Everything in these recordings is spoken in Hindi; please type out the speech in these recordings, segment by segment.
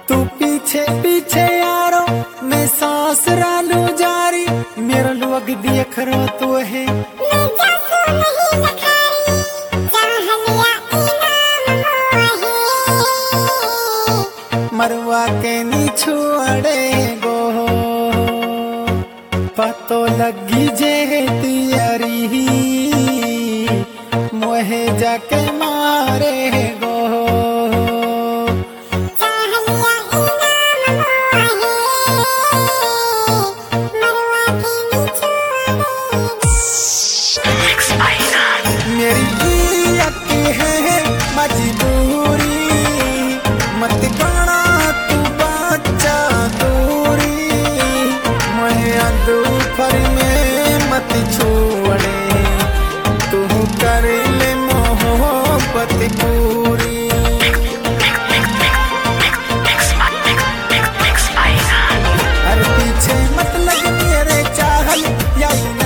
तू पीछे पीछे यारो मैं सांस रालू जारी मेरा लोग देख रो तू है मरवा के नी छोड़े गो पतो लगी जे तियरी मोहे जाके मारे गो मेरी अक्की है मजबूरी मत गाना तू बच्चा दूरी मैं दोपहर में मत छोड़े तू कर ले मोहब्बत पूरी अरे पीछे मत लग मेरे चाहल या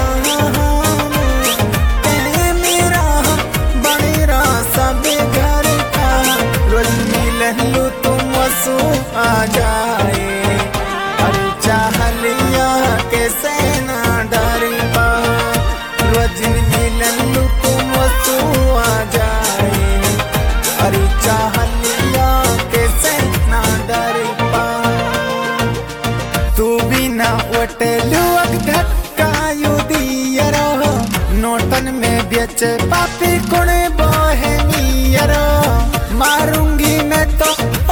आ जाए अरे चाह लिया कैसे ना डरी बा रोज मिलन लू तुम सो आ जाए अरे चाह लिया कैसे ना डरी बा तू भी ना उठलू धक्का यू दिया रो नोटन में बेच पापी कुणे बोहे नियरो मारूंगी मैं तो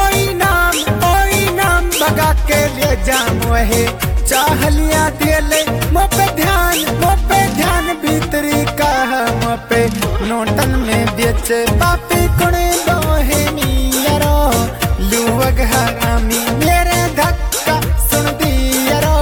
भगा के ले जाम है चाह लिया दिले मो पे ध्यान भीतरी का मो पे नोटन में बेच पापी कुणे दोहे नियरो लुवग हरामी मेरे धक्का सुन दिया रो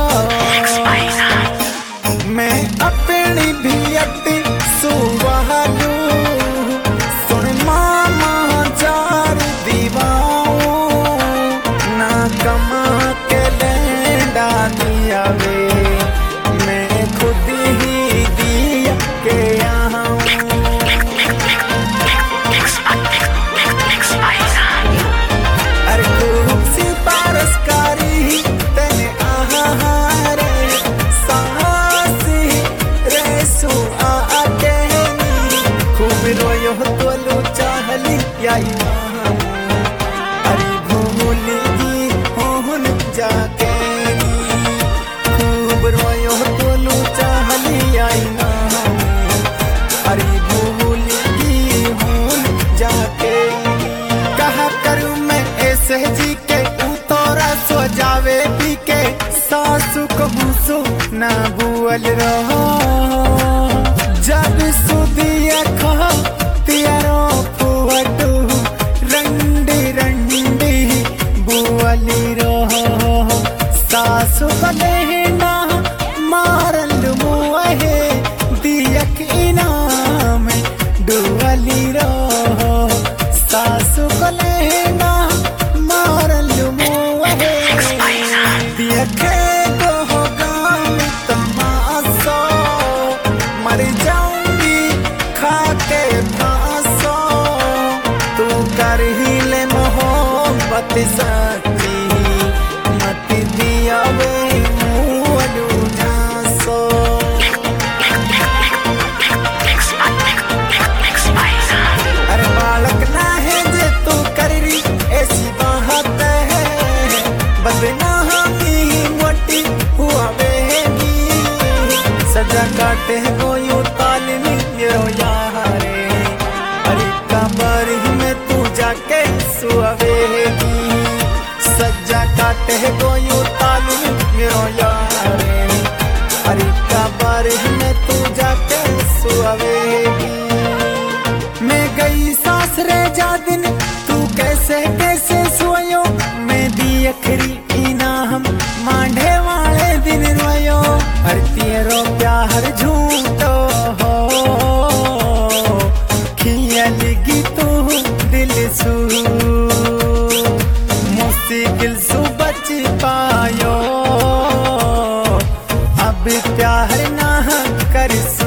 मैं अपनी भी अट्टी सुवालू सुन मामा जार दीवाओ ना कमा के लेंडा दिया वे मैं खुद ही दिया के यहाँ अरे खूब सी पारसकारी तेने आहारे साहसी रेसू आके खूब रोयो तो लो चाहली याई जाके खूब रोयो तोलू चाहली आई ना अरे भूल की भूल जाके कहा करूँ मैं ऐसे जी के उतोरा सो जावे पी के सासू को भूसो ना भूल रहो जब सुदिया खो तियारो पुवटू रंडी रंडी बुअली रहो सासु बलेना मारल मुहे दियक इनाम डुअली रहो सासु बलेना मारल मुहे दियक को गाम तमासो मर जाऊंगी खा के फांसो तू कर ही ले मोहब्बत सच्ची मत दिया वे मुअलू झांसो अरे बालक ना है जे तू कर रही ऐसी बात है बदनामी मोटी हुआ बेगी सजा काटे कोई तालमी ये यारे अरे कबर में तू जाके सुवेगी सज्जा काटे कोई तालू मेरो यारे अरे कबर में तू जाके सुवेगी मैं गई सासरे जा दिन तू कैसे कैसे सोयो मैं दी अखरी इनाम मांढे वाले दिन रोयो हर तेरो प्यार झूठो हो खिया लगी तू दिल सू मुश्किल सु बच पायो अब प्यार ना कर सू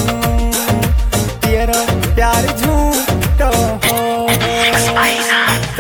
तेरा प्यार झूठो हो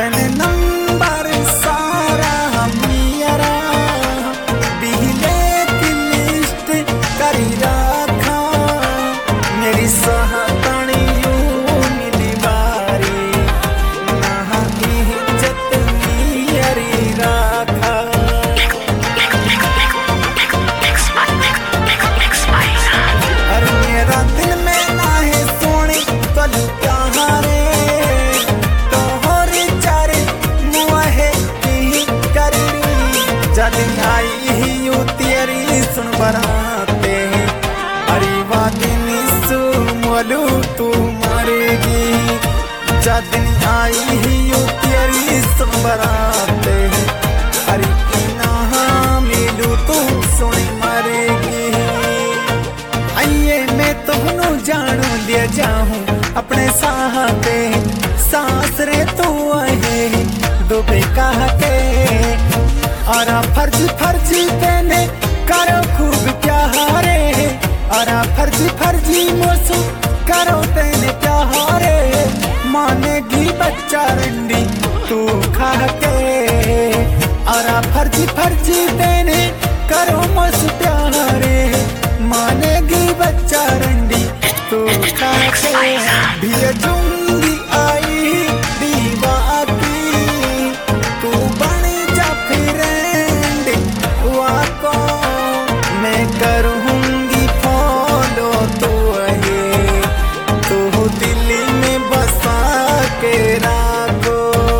संबराते अरे वादिनी सु मोलू तू मरेगी जब दिन आई ही यू तेरी संबराते अरे इना मिलू तू सुन मरेगी आइए मैं तुहनू जानू ले जाऊं अपने साहते सांस रे तू आए दुबे कहा के और फर्जी फर्जी तेने करो खूब प्यारे और फर्जी मोसू करो तेने प्यारे मानेगी बच्चा रंडी तू खा के और फर्जी तेने करो मोसू प्यारे मानेगी बच्चा रंडी तू खा के भेजूंगी आई दीवा तू बनी जा फ्रेंड वाको मैं करूंगी फॉलो तो है तू दिल्ली में बसा के राखो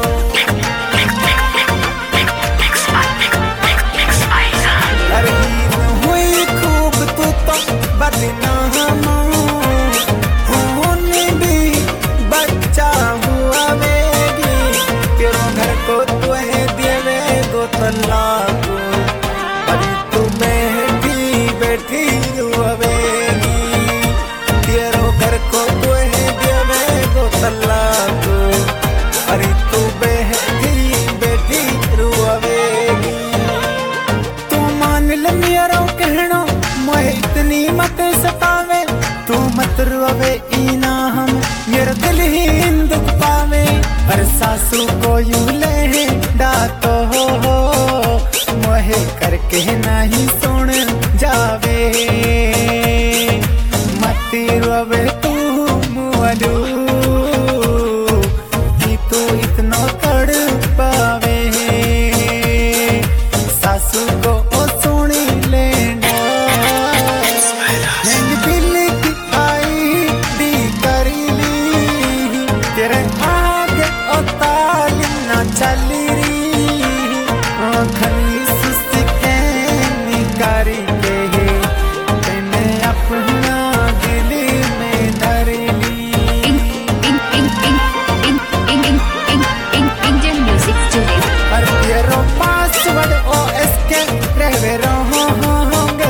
अरे हुई खूब तू तो बदनाम होने भी बच्चा हुआ वेगी तेरो घर को तो है देवे गो तलाको अरे तू बैठी रुवेगी तेरो घर को तो है देवे गो तलाको अरे तू बैठी रुवेगी तू मान ले मेरा कहना मोहे इतनी मत सतावे तू मत रोवे इना हम मेरा दिल ही दुख पावे हर सासू को यू ले डातो हो मोहे करके नहीं सुन जावे मत रोवे तू मुअलू कि तू इतना तड़ पावे सासू को ओ सुनी लेना दिल की आई दी करी ली तेरे आगे ओ तालीम ना चली री खली सुस्ती के निकारी के तेने अपना दिल में धर ली Indian Music Studio. और तेरो पासवर्ड OS के रहवे रहोगे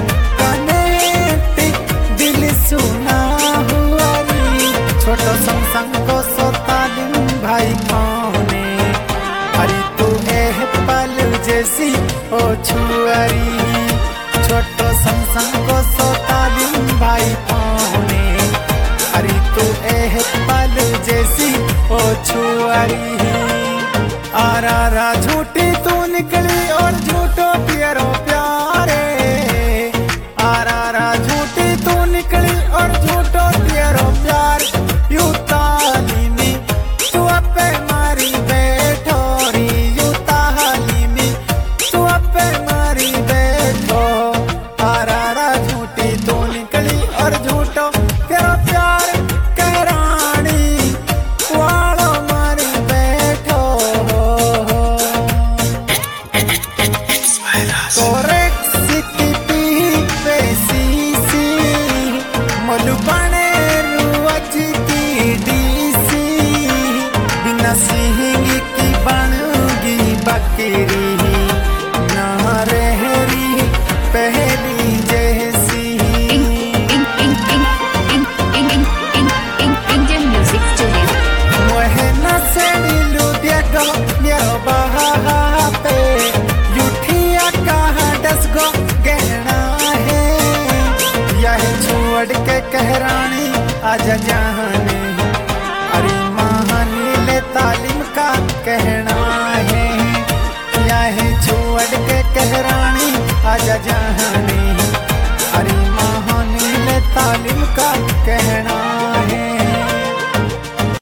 कनेक्ट दिल सुना हुआ री छोटो संग को सोता दिन भाई कौने अरे तू एह पल जैसी ओ छुआरी छोटो संग को सोता दिन भाई कौने अरे तू एह पल जैसी ओ छुआरी आरा झूठी तू निकली और झूठो पियरो प्यारे आरा झूठी तू निकली और झूठो पियरो प्यार यू ताली में तू अपे मारी बैठो री यू ताली में तू अपे मारी बैठो आरा झूठी तू निकली और झूठो तेरा प्यार कहरानी वालो मारी बैठो मोलू बने रुअज की डीसी बिना सिंगी की बनूगी बकरी ना रहरी पहली जैसी Indian Music Studio. मोहे न से मिलू देखो मेरो बहा पे यूठिया कहाँ डस गो गहना है यह छोड़ के कहरानी आजा जाने अरे महानी ले तालीम का कहना है यह छोड़ के कहरानी आजा जाने अरे महानी ले तालीम का कहना